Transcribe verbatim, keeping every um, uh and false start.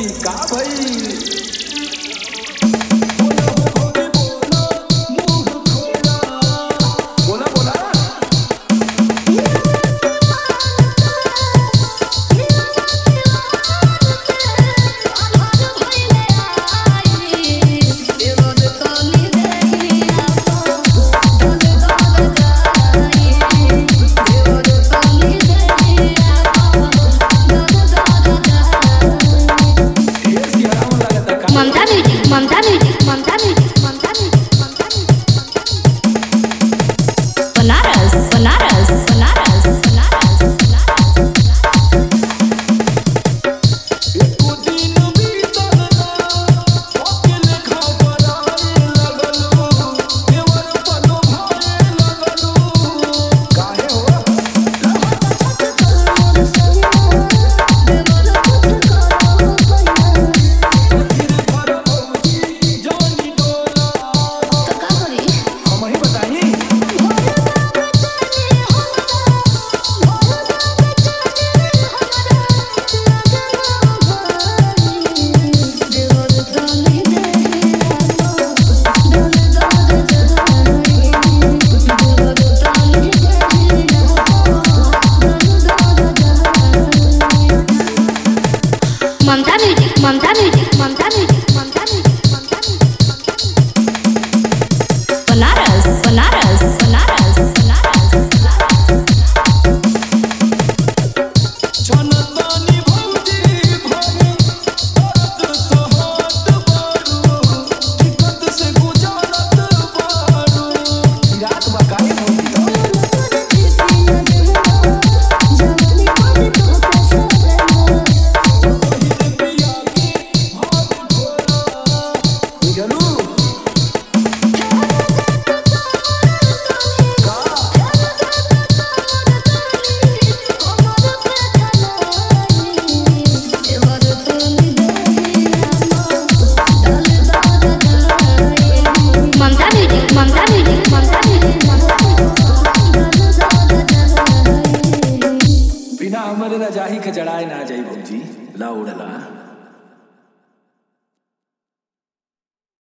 का भई Mamta music Mamta music Mamta music Mamta music Mamta music Banaras Banaras Banaras Banaras एको दिन बीतल ना अकेले घबराए लगलू देवर पनो भाए लगलू काहे हो Mamta music Mamta music Mamta music Mamta music Mamta music Banaras Banaras Banaras Banaras जनतानी भौजी भरी दर्द सहत बारू दिक्कत से गुजारत बारू रात बकाए Mamta music Mamta music Mamta music बिना हमरे रजाही के जड़ाए ना जाई भौजी ला उड़ला।